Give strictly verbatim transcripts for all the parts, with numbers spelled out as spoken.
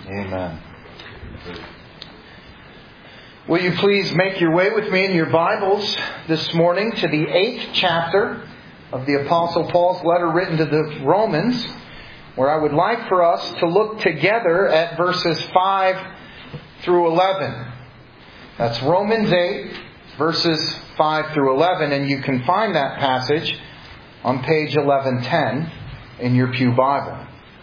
Amen. Will you please make your way with me in your Bibles this morning to the eighth chapter of the Apostle Paul's letter written to the Romans, where I would like for us to look together at verses five through eleven. That's Romans eight, verses five through eleven, and you can find that passage on page eleven ten in your Pew Bible.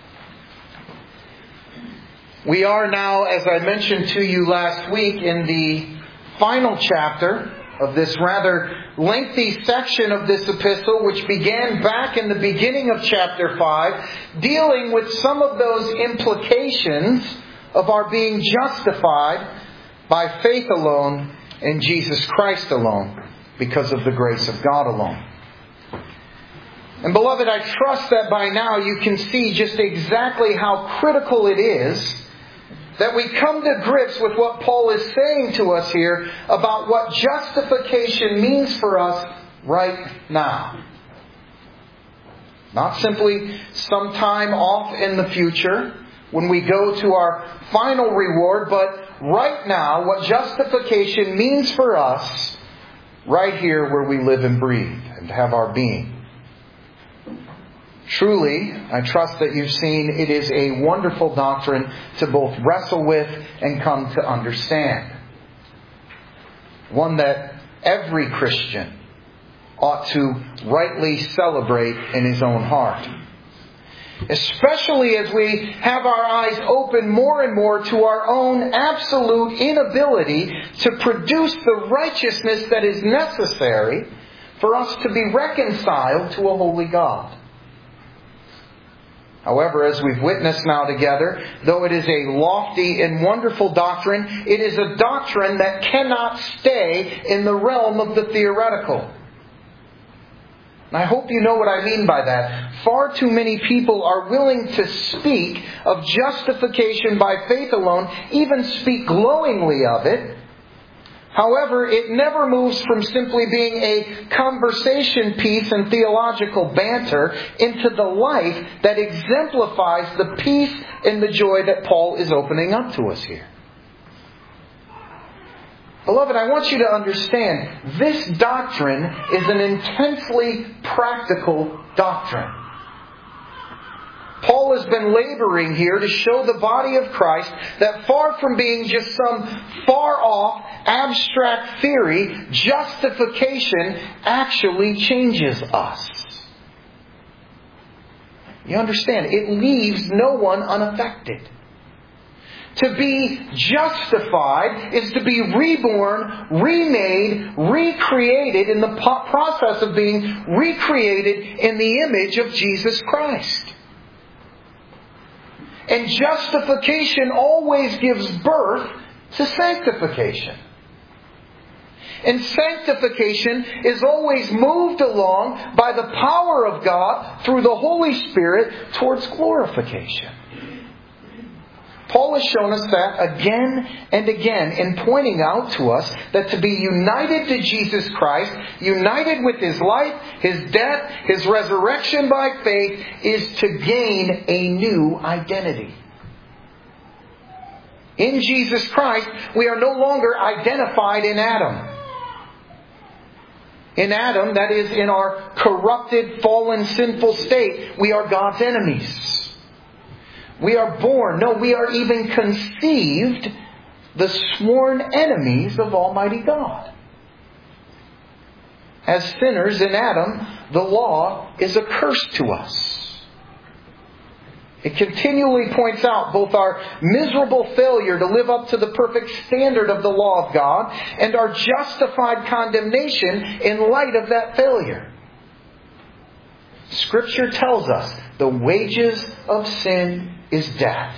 We are now, as I mentioned to you last week, in the final chapter of this rather lengthy section of this epistle, which began back in the beginning of chapter five, dealing with some of those implications of our being justified by faith alone in Jesus Christ alone, because of the grace of God alone. And beloved, I trust that by now you can see just exactly how critical it is that we come to grips with what Paul is saying to us here about what justification means for us right now. Not simply sometime off in the future when we go to our final reward, but right now what justification means for us right here where we live and breathe and have our being. Truly, I trust that you've seen it is a wonderful doctrine to both wrestle with and come to understand. One that every Christian ought to rightly celebrate in his own heart. Especially as we have our eyes open more and more to our own absolute inability to produce the righteousness that is necessary for us to be reconciled to a holy God. However, as we've witnessed now together, though it is a lofty and wonderful doctrine, it is a doctrine that cannot stay in the realm of the theoretical. And I hope you know what I mean by that. Far too many people are willing to speak of justification by faith alone, even speak glowingly of it. However, it never moves from simply being a conversation piece and theological banter into the life that exemplifies the peace and the joy that Paul is opening up to us here. Beloved, I want you to understand, this doctrine is an intensely practical doctrine. Paul has been laboring here to show the body of Christ that far from being just some far-off, abstract theory, justification actually changes us. You understand? It leaves no one unaffected. To be justified is to be reborn, remade, recreated in the process of being recreated in the image of Jesus Christ. And justification always gives birth to sanctification. And sanctification is always moved along by the power of God through the Holy Spirit towards glorification. Paul has shown us that again and again in pointing out to us that to be united to Jesus Christ, united with His life, His death, His resurrection by faith, is to gain a new identity. In Jesus Christ, we are no longer identified in Adam. In Adam, that is, in our corrupted, fallen, sinful state, we are God's enemies. We are born, no, we are even conceived, the sworn enemies of Almighty God. As sinners in Adam, the law is a curse to us. It continually points out both our miserable failure to live up to the perfect standard of the law of God and our justified condemnation in light of that failure. Scripture tells us the wages of sin is death.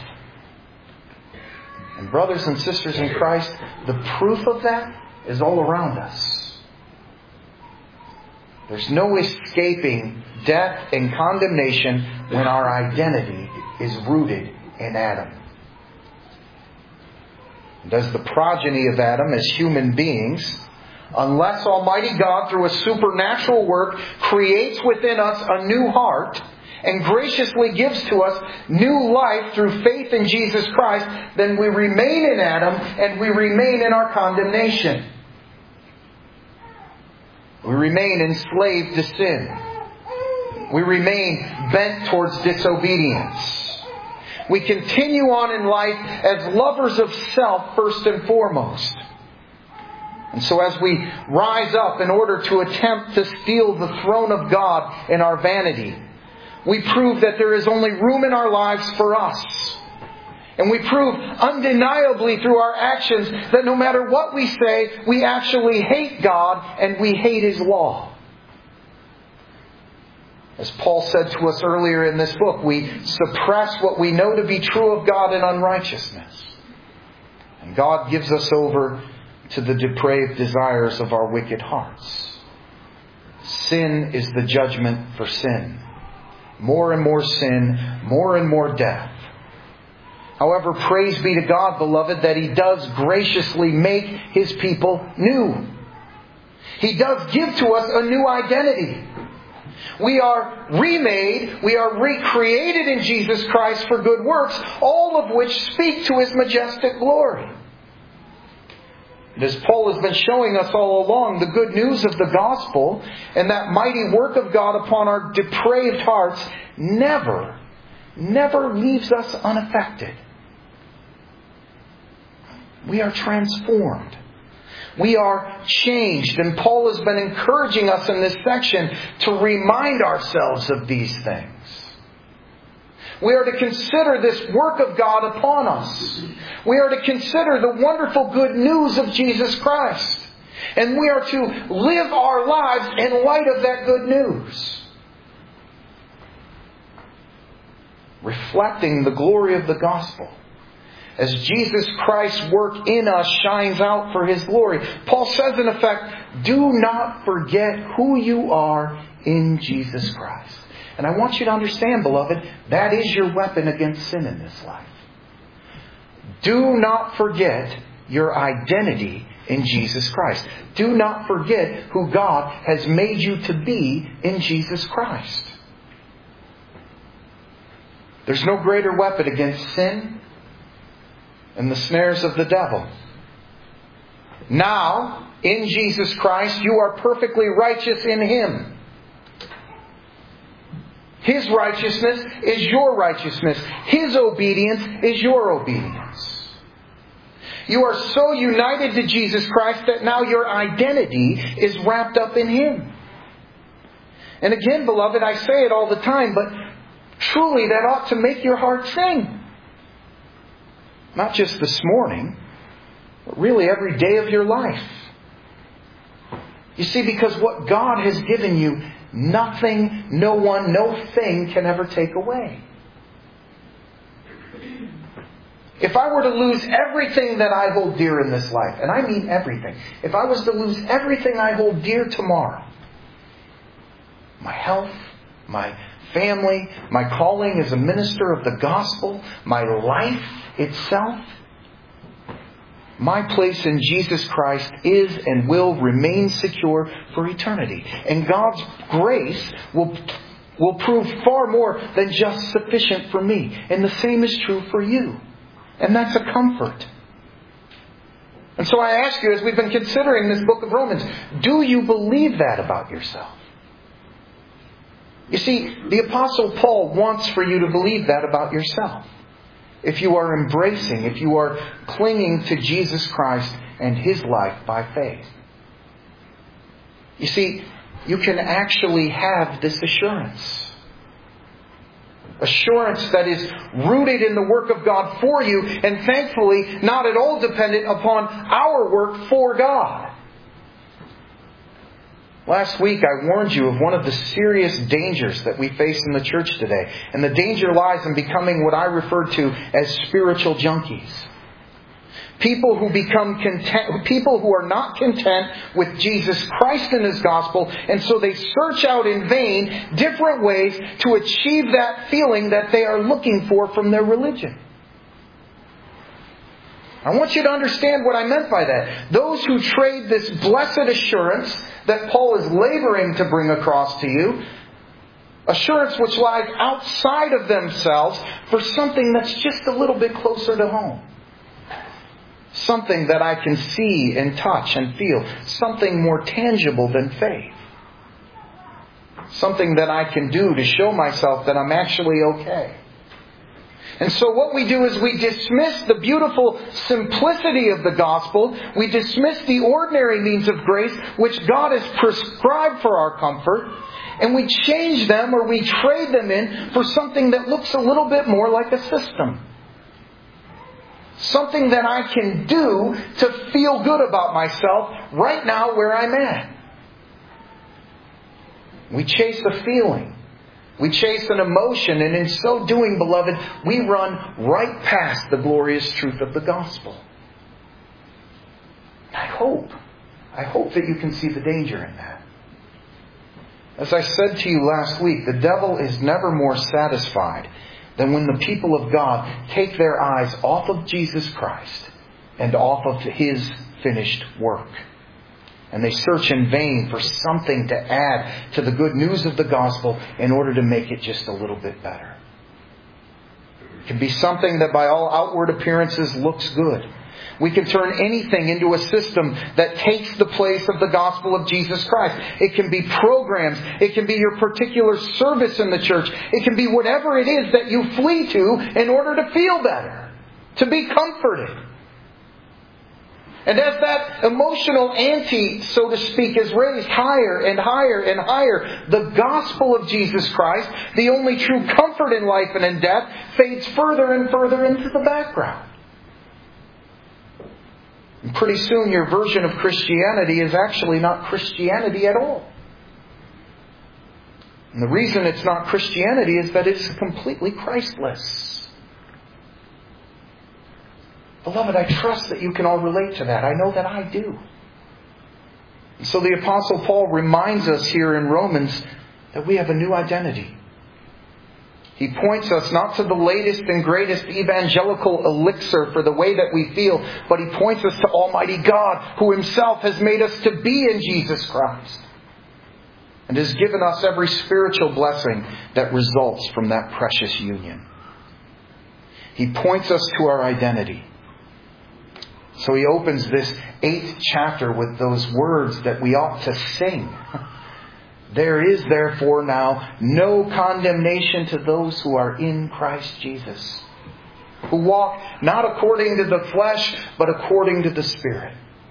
And brothers and sisters in Christ, the proof of that is all around us. There's no escaping death and condemnation when our identity is rooted in Adam. And as the progeny of Adam, as human beings, unless Almighty God, through a supernatural work, creates within us a new heart and graciously gives to us new life through faith in Jesus Christ, then we remain in Adam and we remain in our condemnation. We remain enslaved to sin. We remain bent towards disobedience. We continue on in life as lovers of self first and foremost. And so as we rise up in order to attempt to steal the throne of God in our vanity, we prove that there is only room in our lives for us. And we prove undeniably through our actions that no matter what we say, we actually hate God and we hate His law. As Paul said to us earlier in this book, we suppress what we know to be true of God in unrighteousness. And God gives us over to the depraved desires of our wicked hearts. Sin is the judgment for sin. More and more sin, more and more death. However, praise be to God, beloved, that He does graciously make His people new. He does give to us a new identity. We are remade, we are recreated in Jesus Christ for good works, all of which speak to His majestic glory. And as Paul has been showing us all along, the good news of the gospel and that mighty work of God upon our depraved hearts never, never leaves us unaffected. We are transformed. We are changed. And Paul has been encouraging us in this section to remind ourselves of these things. We are to consider this work of God upon us. We are to consider the wonderful good news of Jesus Christ. And we are to live our lives in light of that good news. Reflecting the glory of the gospel. As Jesus Christ's work in us shines out for His glory. Paul says in effect, do not forget who you are in Jesus Christ. And I want you to understand, beloved, that is your weapon against sin in this life. Do not forget your identity in Jesus Christ. Do not forget who God has made you to be in Jesus Christ. There's no greater weapon against sin and the snares of the devil. Now, in Jesus Christ, you are perfectly righteous in Him. His righteousness is your righteousness. His obedience is your obedience. You are so united to Jesus Christ that now your identity is wrapped up in Him. And again, beloved, I say it all the time, but truly that ought to make your heart sing. Not just this morning, but really every day of your life. You see, because what God has given you, nothing, no one, no thing can ever take away. If I were to lose everything that I hold dear in this life, and I mean everything, if I was to lose everything I hold dear tomorrow, my health, my family, my calling as a minister of the gospel, my life itself, my place in Jesus Christ is and will remain secure for eternity. And God's grace will, will prove far more than just sufficient for me. And the same is true for you. And that's a comfort. And so I ask you, as we've been considering this book of Romans, do you believe that about yourself? You see, the Apostle Paul wants for you to believe that about yourself. If you are embracing, if you are clinging to Jesus Christ and His life by faith. You see, you can actually have this assurance. Assurance that is rooted in the work of God for you, and thankfully not at all dependent upon our work for God. Last week I warned you of one of the serious dangers that we face in the church today. And the danger lies in becoming what I refer to as spiritual junkies. People who become content, people who are not content with Jesus Christ and His gospel, and so they search out in vain different ways to achieve that feeling that they are looking for from their religion. I want you to understand what I meant by that. Those who trade this blessed assurance that Paul is laboring to bring across to you, Assurance which lies outside of themselves for something that's just a little bit closer to home. Something that I can see and touch and feel. Something more tangible than faith. Something that I can do to show myself that I'm actually okay. And so what we do is we dismiss the beautiful simplicity of the gospel. We dismiss the ordinary means of grace which God has prescribed for our comfort. And we change them or we trade them in for something that looks a little bit more like a system. Something that I can do to feel good about myself right now where I'm at. We chase a feeling. We chase an emotion. And in so doing, beloved, we run right past the glorious truth of the gospel. I hope, I hope that you can see the danger in that. As I said to you last week, the devil is never more satisfied than when the people of God take their eyes off of Jesus Christ and off of His finished work. And they search in vain for something to add to the good news of the gospel in order to make it just a little bit better. It can be something that by all outward appearances looks good. We can turn anything into a system that takes the place of the gospel of Jesus Christ. It can be programs. It can be your particular service in the church. It can be whatever it is that you flee to in order to feel better, to be comforted. And as that emotional ante, so to speak, is raised higher and higher and higher, the gospel of Jesus Christ, the only true comfort in life and in death, fades further and further into the background. And pretty soon your version of Christianity is actually not Christianity at all. And the reason it's not Christianity is that it's completely Christless. Beloved, I trust that you can all relate to that. I know that I do. And so the Apostle Paul reminds us here in Romans that we have a new identity. He points us not to the latest and greatest evangelical elixir for the way that we feel, but he points us to Almighty God, who Himself has made us to be in Jesus Christ, and has given us every spiritual blessing that results from that precious union. He points us to our identity. So he opens this eighth chapter with those words that we ought to sing. There is therefore now no condemnation to those who are in Christ Jesus, who walk not according to the flesh, but according to the Spirit.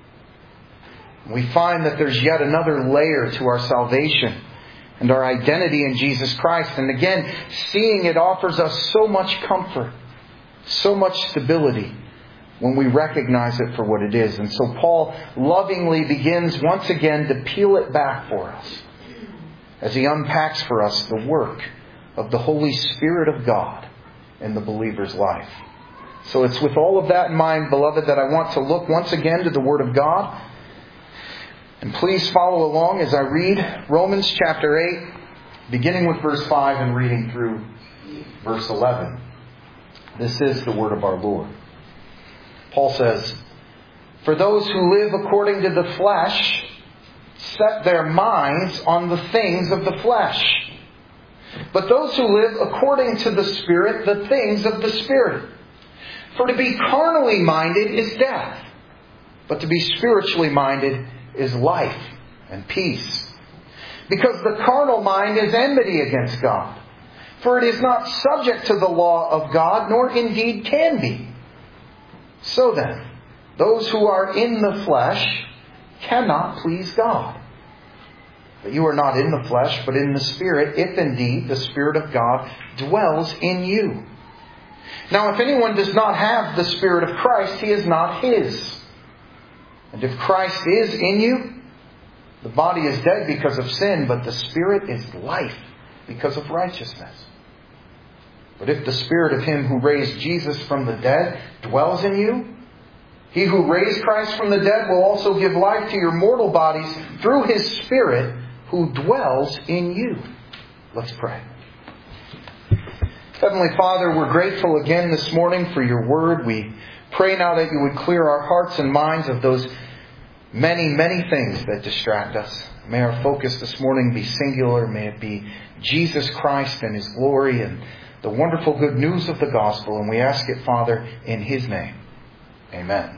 We find that there's yet another layer to our salvation and our identity in Jesus Christ. And again, seeing it offers us so much comfort, so much stability when we recognize it for what it is. And so Paul lovingly begins once again to peel it back for us, as he unpacks for us the work of the Holy Spirit of God in the believer's life. So it's with all of that in mind, beloved, that I want to look once again to the Word of God. And please follow along as I read Romans chapter eight, beginning with verse five and reading through verse eleven. This is the Word of our Lord. Paul says, "For those who live according to the flesh set their minds on the things of the flesh. But those who live according to the Spirit, the things of the Spirit. For to be carnally minded is death, but to be spiritually minded is life and peace. Because the carnal mind is enmity against God. For it is not subject to the law of God, nor indeed can be. So then, those who are in the flesh cannot please God. But you are not in the flesh, but in the Spirit, if indeed the Spirit of God dwells in you. Now if anyone does not have the Spirit of Christ, he is not his. And if Christ is in you, the body is dead because of sin, but the Spirit is life because of righteousness. But if the Spirit of Him who raised Jesus from the dead dwells in you, He who raised Christ from the dead will also give life to your mortal bodies through His Spirit who dwells in you." Let's pray. Heavenly Father, we're grateful again this morning for your word. We pray now that you would clear our hearts and minds of those many, many things that distract us. May our focus this morning be singular. May it be Jesus Christ and His glory and the wonderful good news of the gospel. And we ask it, Father, in His name. Amen.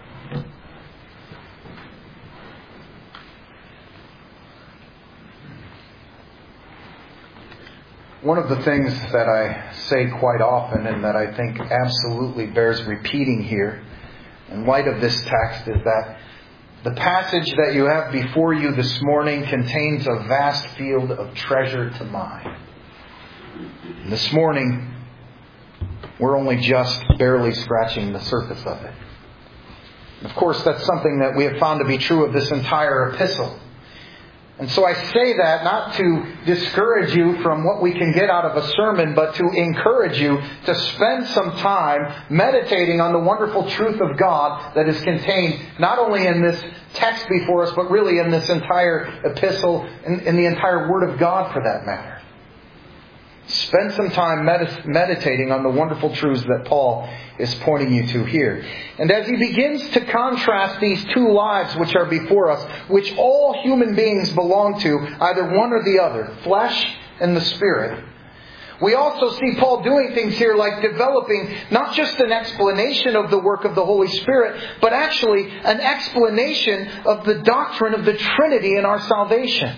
One of the things that I say quite often and that I think absolutely bears repeating here in light of this text is that the passage that you have before you this morning contains a vast field of treasure to mine. And this morning, we're only just barely scratching the surface of it. And of course, that's something that we have found to be true of this entire epistle. And so I say that not to discourage you from what we can get out of a sermon, but to encourage you to spend some time meditating on the wonderful truth of God that is contained not only in this text before us, but really in this entire epistle, in, in the entire Word of God for that matter. Spend some time med- meditating on the wonderful truths that Paul is pointing you to here. And as he begins to contrast these two lives which are before us, which all human beings belong to, either one or the other, flesh and the spirit, we also see Paul doing things here like developing not just an explanation of the work of the Holy Spirit, but actually an explanation of the doctrine of the Trinity in our salvation.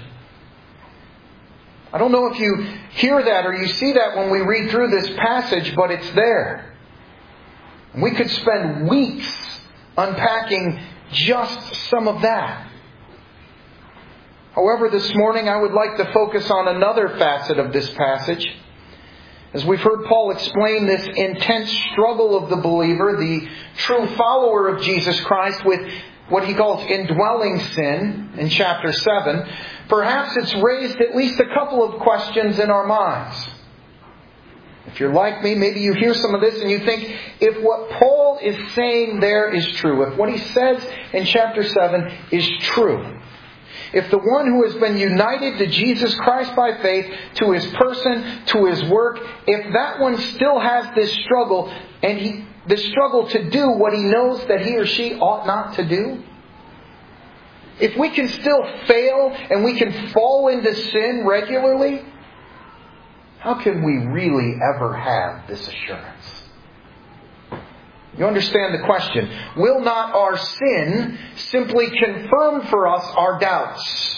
I don't know if you hear that or you see that when we read through this passage, but it's there. We could spend weeks unpacking just some of that. However, this morning I would like to focus on another facet of this passage. As we've heard Paul explain this intense struggle of the believer, the true follower of Jesus Christ, with what he calls indwelling sin in chapter seven, perhaps it's raised at least a couple of questions in our minds. If you're like me, maybe you hear some of this and you think, if what Paul is saying there is true, if what he says in chapter seven is true, if the one who has been united to Jesus Christ by faith, to His person, to His work, if that one still has this struggle, and he the struggle to do what he knows that he or she ought not to do, if we can still fail and we can fall into sin regularly, how can we really ever have this assurance? You understand the question. Will not our sin simply confirm for us our doubts?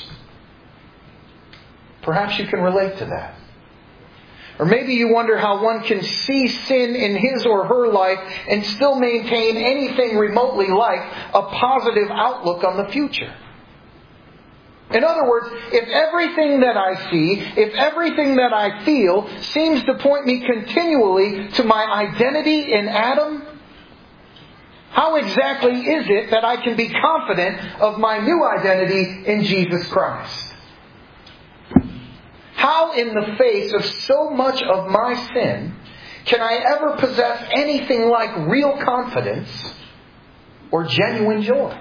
Perhaps you can relate to that. Or maybe you wonder how one can see sin in his or her life and still maintain anything remotely like a positive outlook on the future. In other words, if everything that I see, if everything that I feel seems to point me continually to my identity in Adam, how exactly is it that I can be confident of my new identity in Jesus Christ? How in the face of so much of my sin can I ever possess anything like real confidence or genuine joy?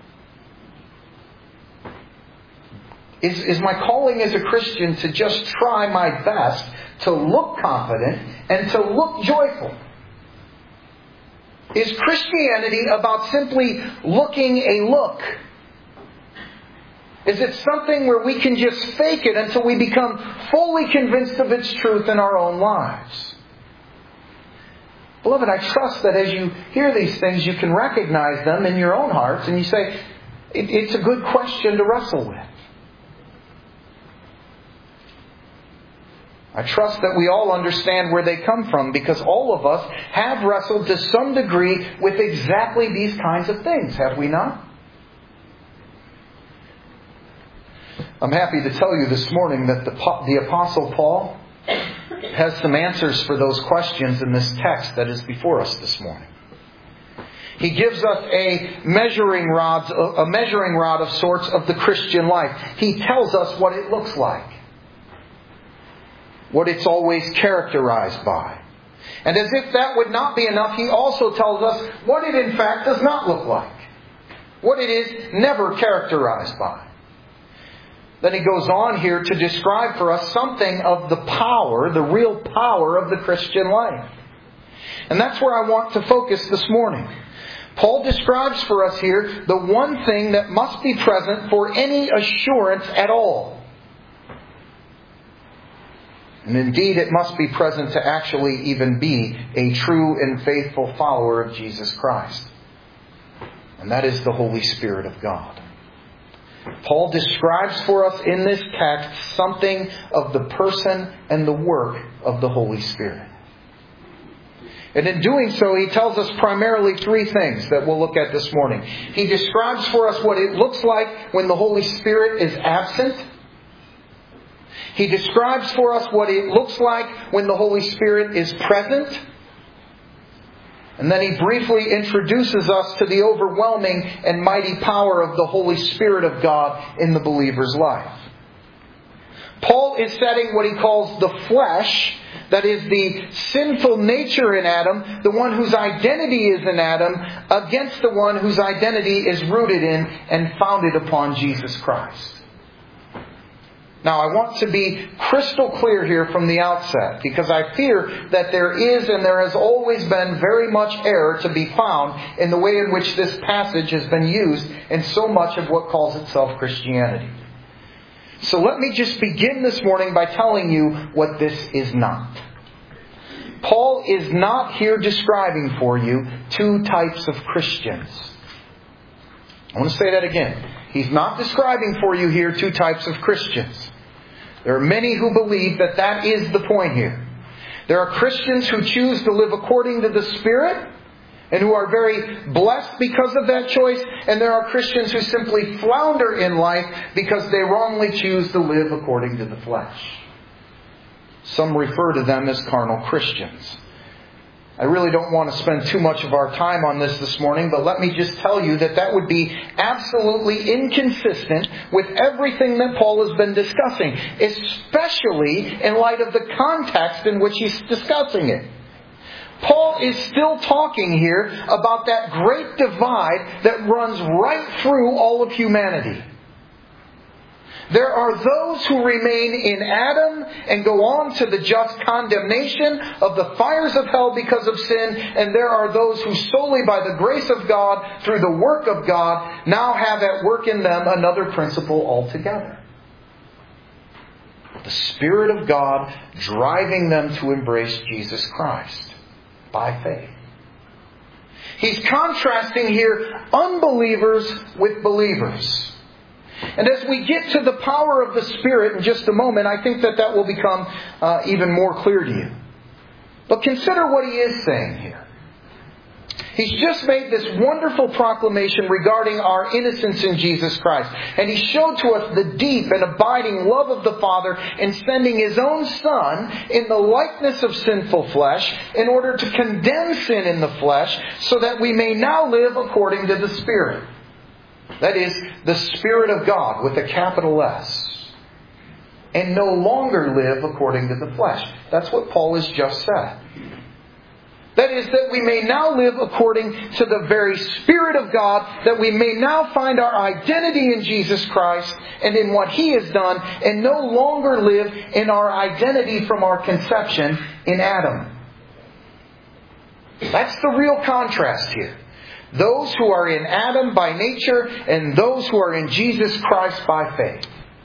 Is, is my calling as a Christian to just try my best to look confident and to look joyful? Is Christianity about simply looking a look? Is it something where we can just fake it until we become fully convinced of its truth in our own lives? Beloved, I trust that as you hear these things, you can recognize them in your own hearts and you say, it, it's a good question to wrestle with. I trust that we all understand where they come from because all of us have wrestled to some degree with exactly these kinds of things, have we not? I'm happy to tell you this morning that the, the Apostle Paul has some answers for those questions in this text that is before us this morning. He gives us a measuring rod, a measuring rod of sorts of the Christian life. He tells us what it looks like, what it's always characterized by. And as if that would not be enough, he also tells us what it in fact does not look like, what it is never characterized by. Then he goes on here to describe for us something of the power, the real power of the Christian life. And that's where I want to focus this morning. Paul describes for us here the one thing that must be present for any assurance at all. And indeed, it must be present to actually even be a true and faithful follower of Jesus Christ. And that is the Holy Spirit of God. Paul describes for us in this text something of the person and the work of the Holy Spirit. And in doing so, he tells us primarily three things that we'll look at this morning. He describes for us what it looks like when the Holy Spirit is absent. He describes for us what it looks like when the Holy Spirit is present. And then he briefly introduces us to the overwhelming and mighty power of the Holy Spirit of God in the believer's life. Paul is setting what he calls the flesh, that is the sinful nature in Adam, the one whose identity is in Adam, against the one whose identity is rooted in and founded upon Jesus Christ. Now, I want to be crystal clear here from the outset, because I fear that there is and there has always been very much error to be found in the way in which this passage has been used in so much of what calls itself Christianity. So let me just begin this morning by telling you what this is not. Paul is not here describing for you two types of Christians. I want to say that again. He's not describing for you here two types of Christians. There are many who believe that that is the point here. There are Christians who choose to live according to the Spirit and who are very blessed because of that choice. And there are Christians who simply flounder in life because they wrongly choose to live according to the flesh. Some refer to them as carnal Christians. I really don't want to spend too much of our time on this this morning, but let me just tell you that that would be absolutely inconsistent with everything that Paul has been discussing, especially in light of the context in which he's discussing it. Paul is still talking here about that great divide that runs right through all of humanity. There are those who remain in Adam and go on to the just condemnation of the fires of hell because of sin. And there are those who solely by the grace of God, through the work of God, now have at work in them another principle altogether. The Spirit of God driving them to embrace Jesus Christ by faith. He's contrasting here unbelievers with believers. And as we get to the power of the Spirit in just a moment, I think that that will become uh, even more clear to you. But consider what he is saying here. He's just made this wonderful proclamation regarding our innocence in Jesus Christ. And he showed to us the deep and abiding love of the Father in sending His own Son in the likeness of sinful flesh in order to condemn sin in the flesh so that we may now live according to the Spirit. That is, the Spirit of God with a capital S. And no longer live according to the flesh. That's what Paul has just said. That is, that we may now live according to the very Spirit of God, that we may now find our identity in Jesus Christ and in what He has done, and no longer live in our identity from our conception in Adam. That's the real contrast here. Those who are in Adam by nature and those who are in Jesus Christ by faith.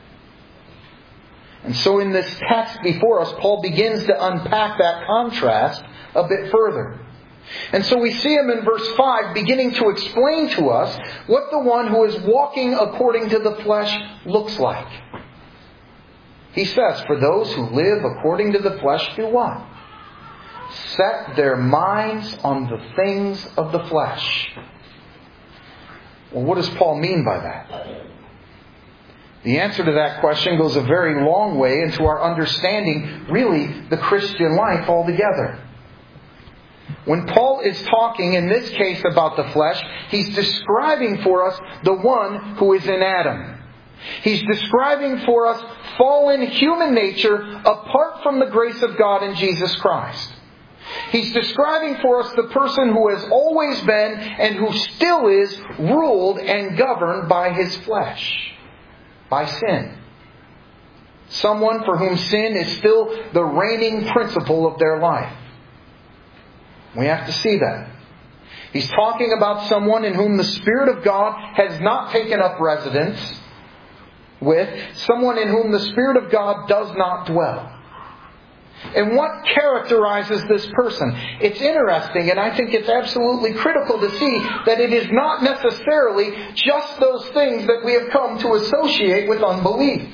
And so in this text before us, Paul begins to unpack that contrast a bit further. And so we see him in verse five beginning to explain to us what the one who is walking according to the flesh looks like. He says, for those who live according to the flesh do what? Set their minds on the things of the flesh. Well, what does Paul mean by that? The answer to that question goes a very long way into our understanding, really, the Christian life altogether. When Paul is talking, in this case, about the flesh, he's describing for us the one who is in Adam. He's describing for us fallen human nature apart from the grace of God in Jesus Christ. He's describing for us the person who has always been and who still is ruled and governed by his flesh, by sin. Someone for whom sin is still the reigning principle of their life. We have to see that. He's talking about someone in whom the Spirit of God has not taken up residence with, someone in whom the Spirit of God does not dwell. And what characterizes this person? It's interesting, and I think it's absolutely critical to see that it is not necessarily just those things that we have come to associate with unbelief.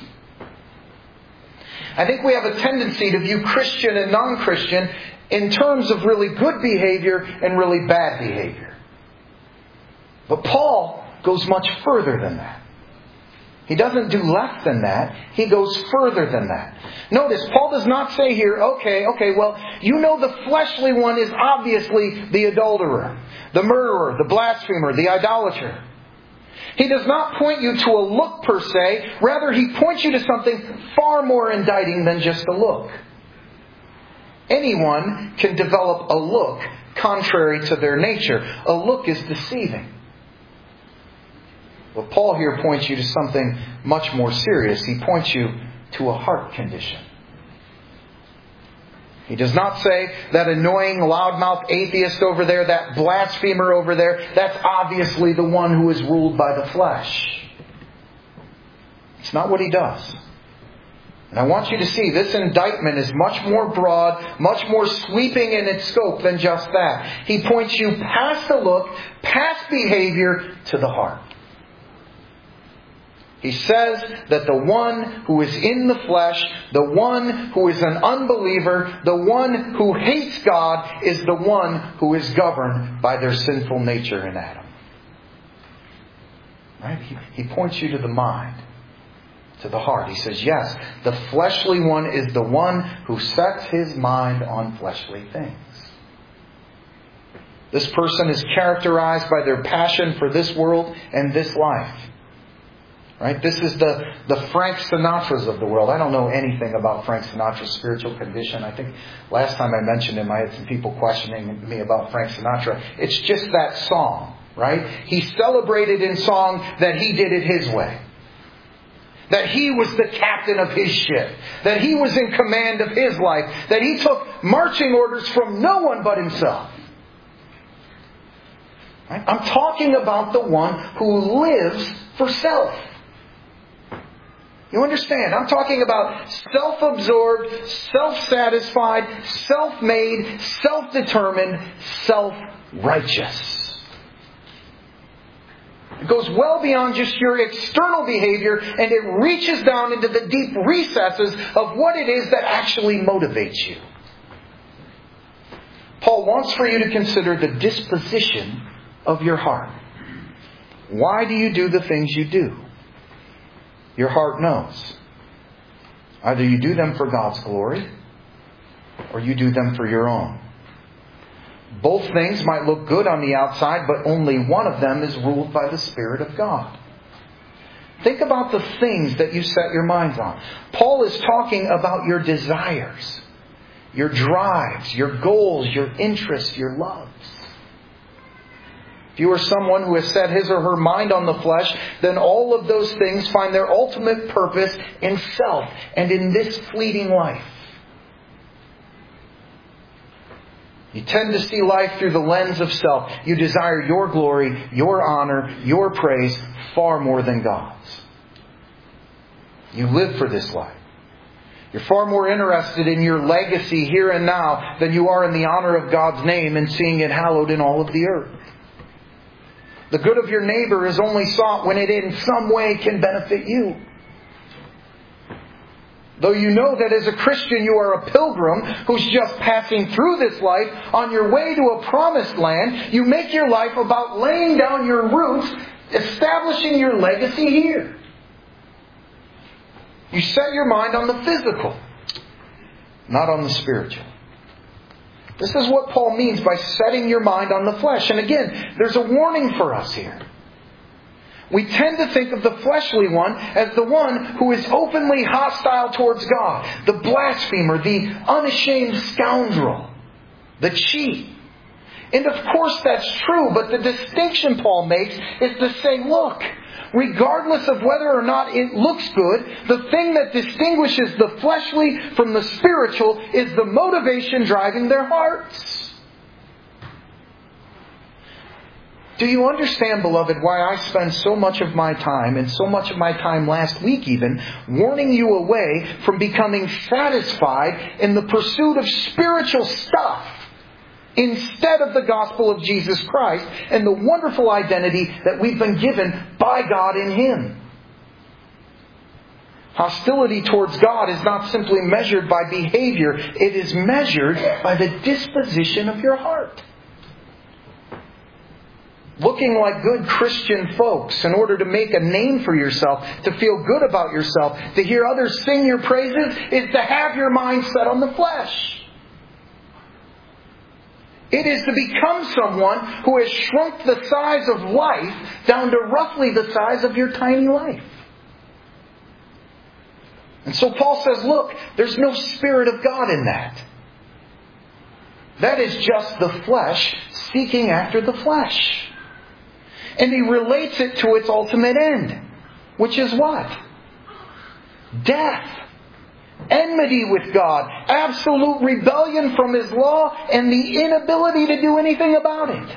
I think we have a tendency to view Christian and non-Christian in terms of really good behavior and really bad behavior. But Paul goes much further than that. He doesn't do less than that. He goes further than that. Notice, Paul does not say here, okay, okay, well, you know the fleshly one is obviously the adulterer, the murderer, the blasphemer, the idolater. He does not point you to a look per se. Rather, he points you to something far more indicting than just a look. Anyone can develop a look contrary to their nature. A look is deceiving. But Paul here points you to something much more serious. He points you to a heart condition. He does not say that annoying loudmouth atheist over there, that blasphemer over there, that's obviously the one who is ruled by the flesh. It's not what he does. And I want you to see this indictment is much more broad, much more sweeping in its scope than just that. He points you past the look, past behavior, to the heart. He says that the one who is in the flesh, the one who is an unbeliever, the one who hates God, is the one who is governed by their sinful nature in Adam. Right? He, he points you to the mind, to the heart. He says, yes, the fleshly one is the one who sets his mind on fleshly things. This person is characterized by their passion for this world and this life. Right? This is the, the Frank Sinatras of the world. I don't know anything about Frank Sinatra's spiritual condition. I think last time I mentioned him, I had some people questioning me about Frank Sinatra. It's just that song, right? He celebrated in song that he did it his way. That he was the captain of his ship. That he was in command of his life. That he took marching orders from no one but himself. Right? I'm talking about the one who lives for self. You understand? I'm talking about self-absorbed, self-satisfied, self-made, self-determined, self-righteous. It goes well beyond just your external behavior, and it reaches down into the deep recesses of what it is that actually motivates you. Paul wants for you to consider the disposition of your heart. Why do you do the things you do? Your heart knows. Either you do them for God's glory, or you do them for your own. Both things might look good on the outside, but only one of them is ruled by the Spirit of God. Think about the things that you set your minds on. Paul is talking about your desires, your drives, your goals, your interests, your loves. If you are someone who has set his or her mind on the flesh, then all of those things find their ultimate purpose in self and in this fleeting life. You tend to see life through the lens of self. You desire your glory, your honor, your praise far more than God's. You live for this life. You're far more interested in your legacy here and now than you are in the honor of God's name and seeing it hallowed in all of the earth. The good of your neighbor is only sought when it in some way can benefit you. Though you know that as a Christian you are a pilgrim who's just passing through this life on your way to a promised land, you make your life about laying down your roots, establishing your legacy here. You set your mind on the physical, not on the spiritual. This is what Paul means by setting your mind on the flesh. And again, there's a warning for us here. We tend to think of the fleshly one as the one who is openly hostile towards God, the blasphemer, the unashamed scoundrel, the cheat. And of course that's true, but the distinction Paul makes is to say, look, regardless of whether or not it looks good, the thing that distinguishes the fleshly from the spiritual is the motivation driving their hearts. Do you understand, beloved, why I spend so much of my time, and so much of my time last week even, warning you away from becoming satisfied in the pursuit of spiritual stuff instead of the gospel of Jesus Christ and the wonderful identity that we've been given by God in Him? Hostility towards God is not simply measured by behavior. It is measured by the disposition of your heart. Looking like good Christian folks in order to make a name for yourself, to feel good about yourself, to hear others sing your praises, is to have your mind set on the flesh. It is to become someone who has shrunk the size of life down to roughly the size of your tiny life. And so Paul says, look, there's no Spirit of God in that. That is just the flesh seeking after the flesh. And he relates it to its ultimate end, which is what? Death. Enmity with God. Absolute rebellion from His law and the inability to do anything about it.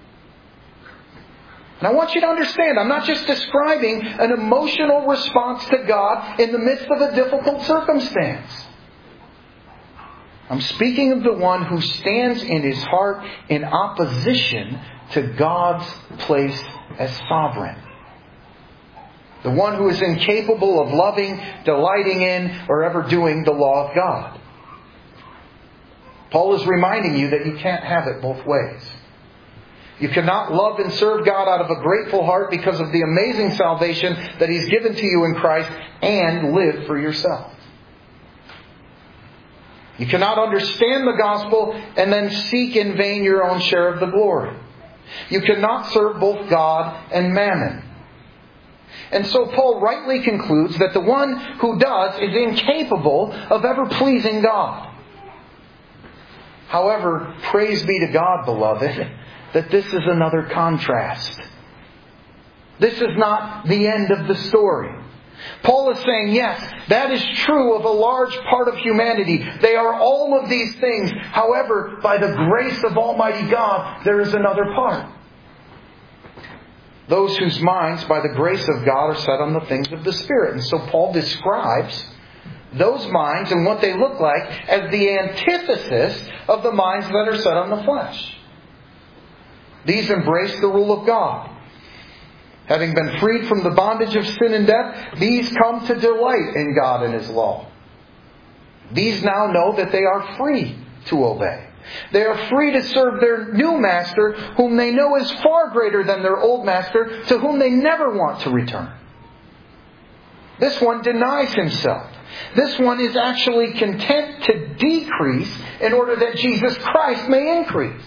And I want you to understand, I'm not just describing an emotional response to God in the midst of a difficult circumstance. I'm speaking of the one who stands in his heart in opposition to God's place as sovereign. The one who is incapable of loving, delighting in, or ever doing the law of God. Paul is reminding you that you can't have it both ways. You cannot love and serve God out of a grateful heart because of the amazing salvation that He's given to you in Christ and live for yourself. You cannot understand the gospel and then seek in vain your own share of the glory. You cannot serve both God and mammon. And so Paul rightly concludes that the one who does is incapable of ever pleasing God. However, praise be to God, beloved, that this is another contrast. This is not the end of the story. Paul is saying, yes, that is true of a large part of humanity. They are all of these things. However, by the grace of Almighty God, there is another part. Those whose minds, by the grace of God, are set on the things of the Spirit. And so Paul describes those minds and what they look like as the antithesis of the minds that are set on the flesh. These embrace the rule of God. Having been freed from the bondage of sin and death, these come to delight in God and His law. These now know that they are free to obey. They are free to serve their new master, whom they know is far greater than their old master, to whom they never want to return. This one denies himself. This one is actually content to decrease in order that Jesus Christ may increase.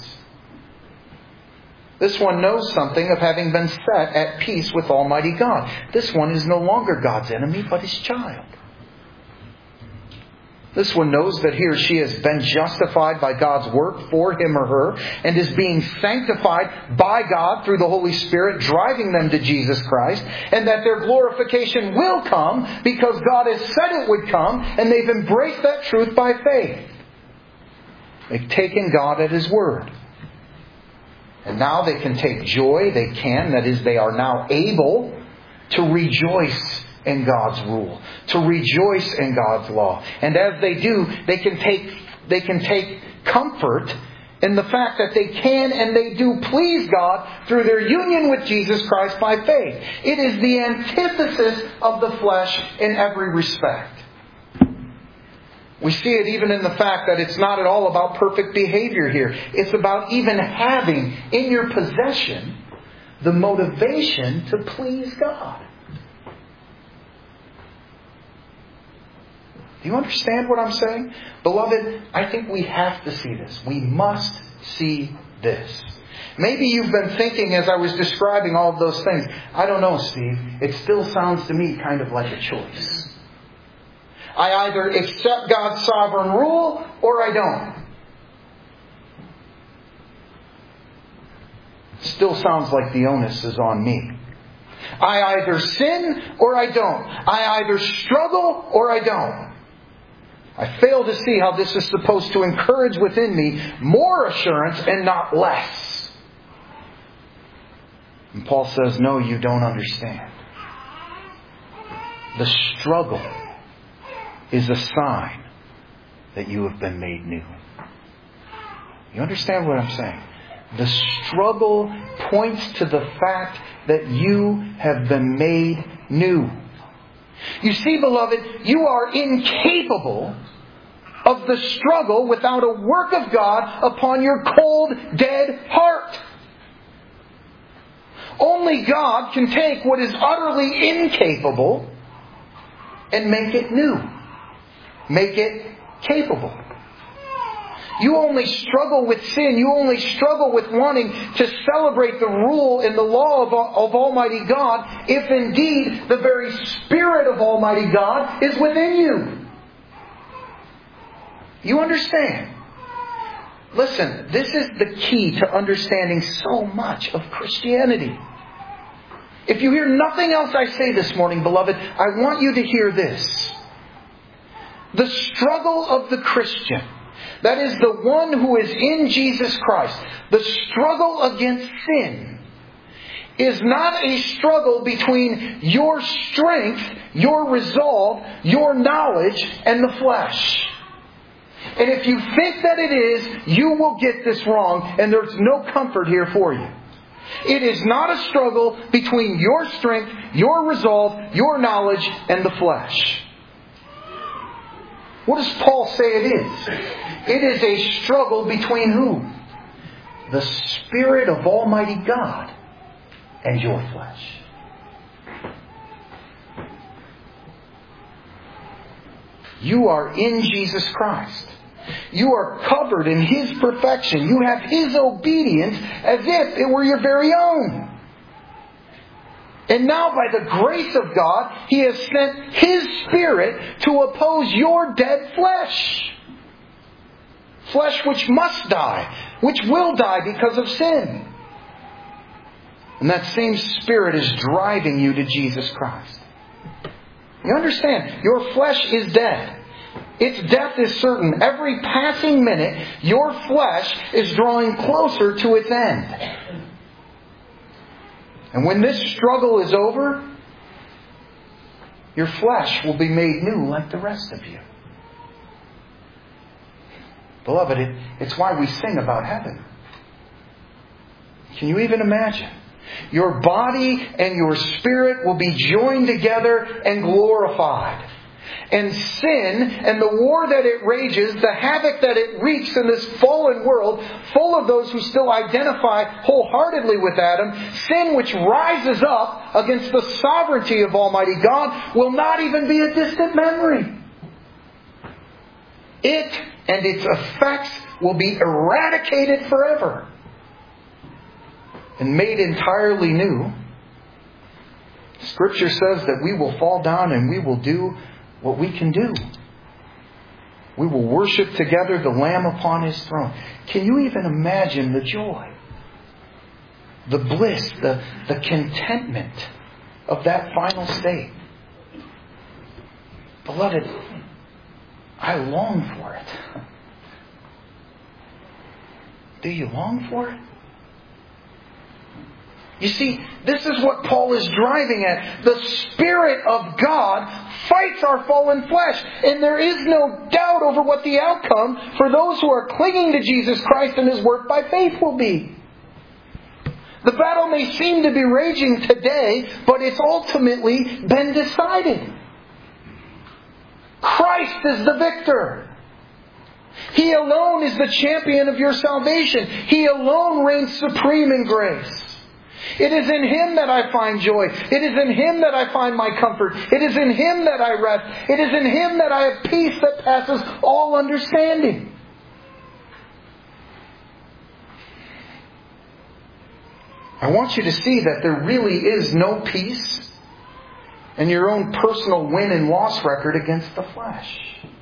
This one knows something of having been set at peace with Almighty God. This one is no longer God's enemy, but His child. This one knows that he or she has been justified by God's work for him or her and is being sanctified by God through the Holy Spirit, driving them to Jesus Christ, and that their glorification will come because God has said it would come, and they've embraced that truth by faith. They've taken God at His word. And now they can take joy, they can, that is, they are now able to rejoice in God's rule, to rejoice in God's law. And as they do, they can take they can take comfort in the fact that they can and they do please God through their union with Jesus Christ by faith. It is the antithesis of the flesh in every respect. We see it even in the fact that it's not at all about perfect behavior here. It's about even having in your possession the motivation to please God. Do you understand what I'm saying? Beloved, I think we have to see this. We must see this. Maybe you've been thinking as I was describing all of those things, I don't know, Steve, it still sounds to me kind of like a choice. I either accept God's sovereign rule or I don't. Still sounds like the onus is on me. I either sin or I don't. I either struggle or I don't. I fail to see how this is supposed to encourage within me more assurance and not less. And Paul says, no, you don't understand. The struggle is a sign that you have been made new. You understand what I'm saying? The struggle points to the fact that you have been made new. You see, beloved, you are incapable of the struggle without a work of God upon your cold, dead heart. Only God can take what is utterly incapable and make it new. Make it capable. You only struggle with sin. You only struggle with wanting to celebrate the rule and the law of, of Almighty God if indeed the very Spirit of Almighty God is within you. You understand? Listen, this is the key to understanding so much of Christianity. If you hear nothing else I say this morning, beloved, I want you to hear this. The struggle of the Christian, that is the one who is in Jesus Christ, the struggle against sin, is not a struggle between your strength, your resolve, your knowledge, and the flesh. And if you think that it is, you will get this wrong, and there's no comfort here for you. It is not a struggle between your strength, your resolve, your knowledge, and the flesh. What does Paul say it is? It is a struggle between who? The Spirit of Almighty God and your flesh. You are in Jesus Christ. You are covered in His perfection. You have His obedience as if it were your very own. And now by the grace of God, He has sent His Spirit to oppose your dead flesh. Flesh which must die, which will die because of sin. And that same Spirit is driving you to Jesus Christ. You understand? Your flesh is dead. Its death is certain. Every passing minute, your flesh is drawing closer to its end. And when this struggle is over, your flesh will be made new like the rest of you. Beloved, it, it's why we sing about heaven. Can you even imagine? Your body and your spirit will be joined together and glorified. And sin and the war that it rages, the havoc that it wreaks in this fallen world, full of those who still identify wholeheartedly with Adam, sin which rises up against the sovereignty of Almighty God, will not even be a distant memory. It and its effects will be eradicated forever and made entirely new. Scripture says that we will fall down and we will do what we can do. We will worship together the Lamb upon His throne. Can you even imagine the joy, the bliss, the, the contentment of that final state? Beloved, I long for it. Do you long for it? You see, this is what Paul is driving at. The Spirit of God fights our fallen flesh. And there is no doubt over what the outcome for those who are clinging to Jesus Christ and His work by faith will be. The battle may seem to be raging today, but it's ultimately been decided. Christ is the victor. He alone is the champion of your salvation. He alone reigns supreme in grace. It is in Him that I find joy. It is in Him that I find my comfort. It is in Him that I rest. It is in Him that I have peace that passes all understanding. I want you to see that there really is no peace in your own personal win and loss record against the flesh.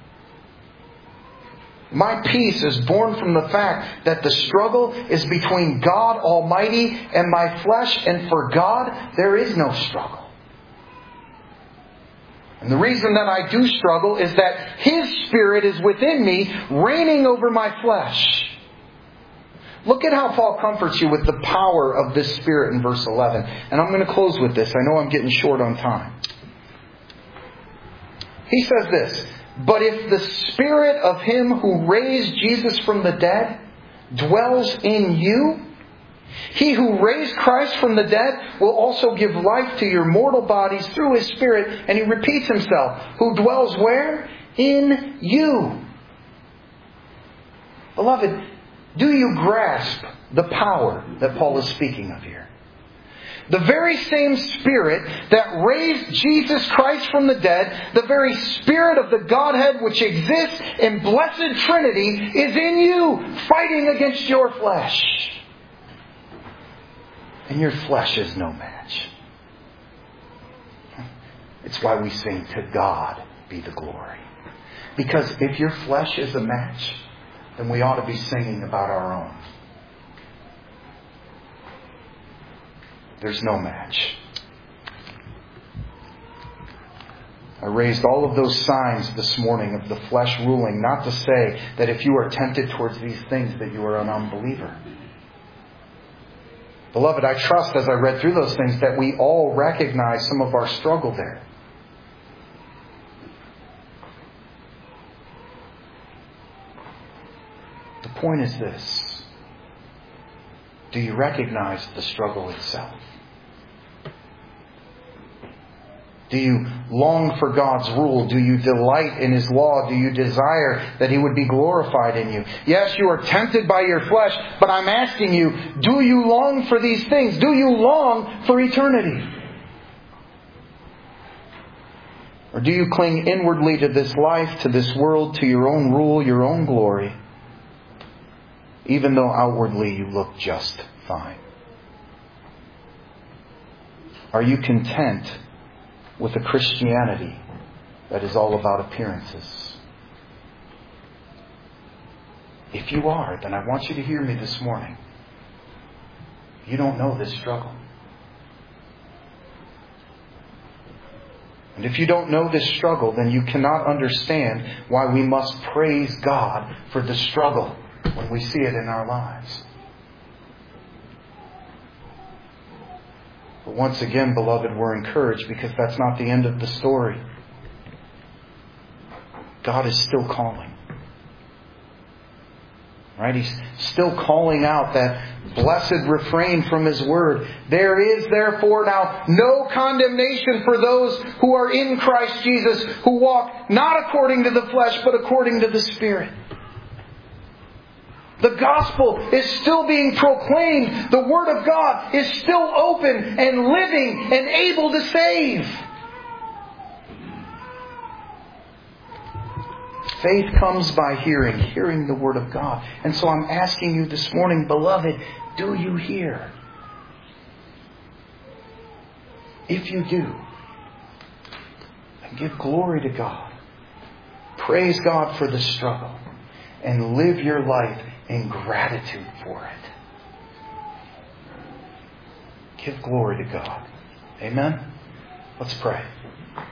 My peace is born from the fact that the struggle is between God Almighty and my flesh, and for God there is no struggle. And the reason that I do struggle is that His Spirit is within me, reigning over my flesh. Look at how Paul comforts you with the power of this Spirit in verse eleven. And I'm going to close with this. I know I'm getting short on time. He says this, "But if the Spirit of Him who raised Jesus from the dead dwells in you, He who raised Christ from the dead will also give life to your mortal bodies through His Spirit." And he repeats himself, "Who dwells where? In you." Beloved, do you grasp the power that Paul is speaking of here? The very same Spirit that raised Jesus Christ from the dead, the very Spirit of the Godhead which exists in blessed Trinity, is in you, fighting against your flesh. And your flesh is no match. It's why we sing, "To God be the glory." Because if your flesh is a match, then we ought to be singing about our own. There's no match. I raised all of those signs this morning of the flesh ruling, not to say that if you are tempted towards these things that you are an unbeliever. Beloved, I trust as I read through those things that we all recognize some of our struggle there. The point is this. Do you recognize the struggle itself? Do you long for God's rule? Do you delight in His law? Do you desire that He would be glorified in you? Yes, you are tempted by your flesh, but I'm asking you, do you long for these things? Do you long for eternity? Or do you cling inwardly to this life, to this world, to your own rule, your own glory, even though outwardly you look just fine? Are you content with a Christianity that is all about appearances? If you are, then I want you to hear me this morning. You don't know this struggle. And if you don't know this struggle, then you cannot understand why we must praise God for the struggle when we see it in our lives. But once again, beloved, we're encouraged because that's not the end of the story. God is still calling. Right? He's still calling out that blessed refrain from His Word. "There is therefore now no condemnation for those who are in Christ Jesus, who walk not according to the flesh, but according to the Spirit." The gospel is still being proclaimed. The Word of God is still open and living and able to save. Faith comes by hearing, hearing the Word of God. And so I'm asking you this morning, beloved, do you hear? If you do, then give glory to God. Praise God for the struggle. And live your life in gratitude for it. Give glory to God. Amen? Let's pray.